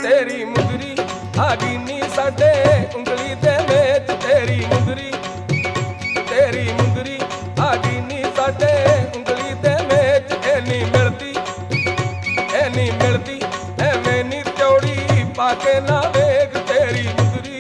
ਤੇਰੀ ਮੁੰਦਰੀ ਆ ਗਈ ਨੀ ਸਾਡੇ ਉਂਗਲੀ ਦੇ ਵਿੱਚ ਤੇਰੀ ਮੁੰਦਰੀ ਆ ਗਈ ਨੀ ਸਾਡੇ ਉਂਗਲੀ ਦੇ ਵਿੱਚ ਇਹ ਨੀ ਮਿਲਦੀ ਐਵੇਂ ਨੀ ਚੌੜੀ ਪਾ ਕੇ ਨਾ ਵੇਖ ਤੇਰੀ ਮੁੰਦਰੀ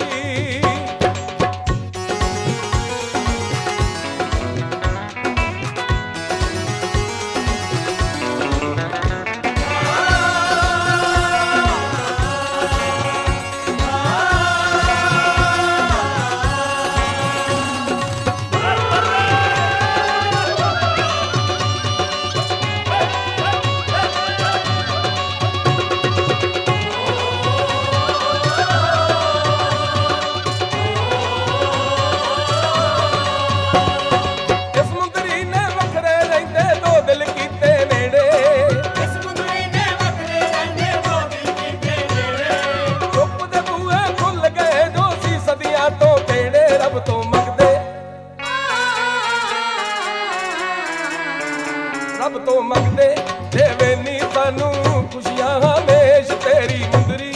ਰੱਬ ਤੋਂ ਮੰਗਦੇ ਦੇਵੇ ਨੀ ਸਾਨੂੰ ਖੁਸ਼ੀਆਂ ਹਮੇਸ਼ ਤੇਰੀ ਮੁੰਦਰੀ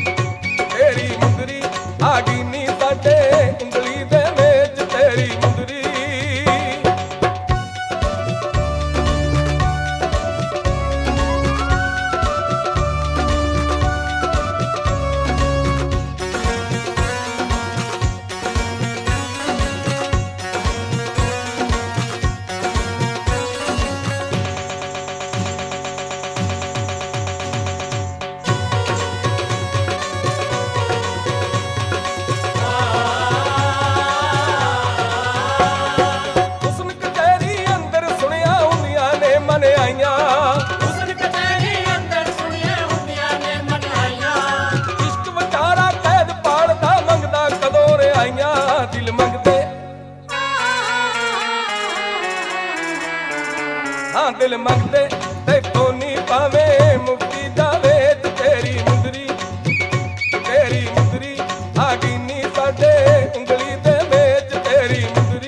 ਆ ਗਈ ਨੀ ਸਾਡੇ ਉਂਗਲੀ ਦੇ ਵਿੱਚ ਤੇਰੀ ਮੁੰਦਰੀ ਦਿਲ ਮੰਗਦੇ ਹਾਂ ਦਿਲ ਮੰਗਦੇ ਤੈਥੋਂ ਨੀ ਪਾਵੇਂ ਮੁਕਤੀ ਜਾਵੇ ਤੇਰੀ ਮੁੰਦਰੀ ਆ ਗਈ ਨੀ ਸਾਡੇ ਉਂਗਲੀ ਦੇ ਵਿੱਚ ਤੇਰੀ ਮੁੰਦਰੀ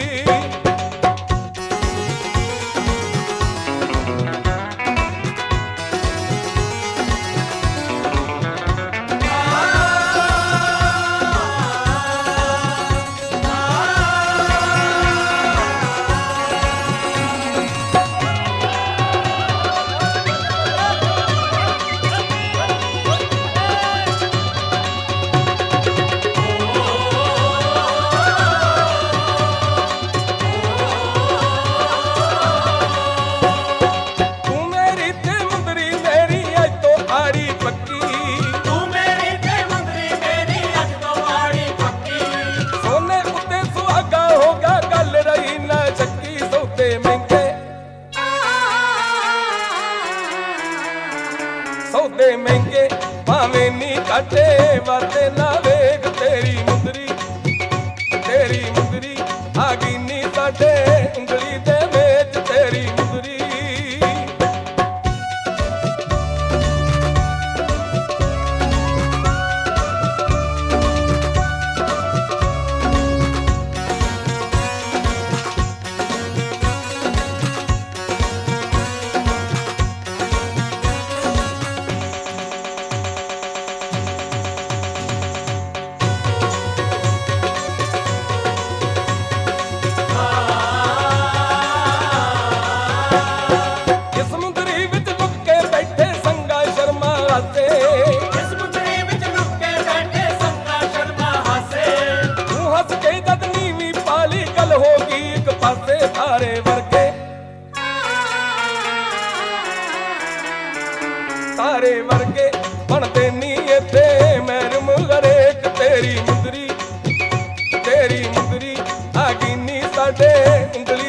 ਸੌਦੇ ਮਹਿੰਗੇ ਭਾਵੇਂ ਨੀ ਘਾਟੇ ਵਾਦੇ ਨਾ ਵੇਖ ਤੇਰੀ ਮੁੰਦਰੀ ਆ ਗਈ ਨੀ ਸਾਡੇ ਉਂਗਲੀ ਦੇ ਵਿੱਚ ਤੇਰੀ ਮੁੰਦਰੀ ਤਾਰੇ ਵਰਗੇ ਬਣਦੇ ਨੀ ਇੱਥੇ ਮਹਿਰਮ ਹਰੇਕ ਤੇਰੀ ਮੁੰਦਰੀ ਆ ਗਈ ਨੀ ਸਾਡੇ ਉਂਗਲੀ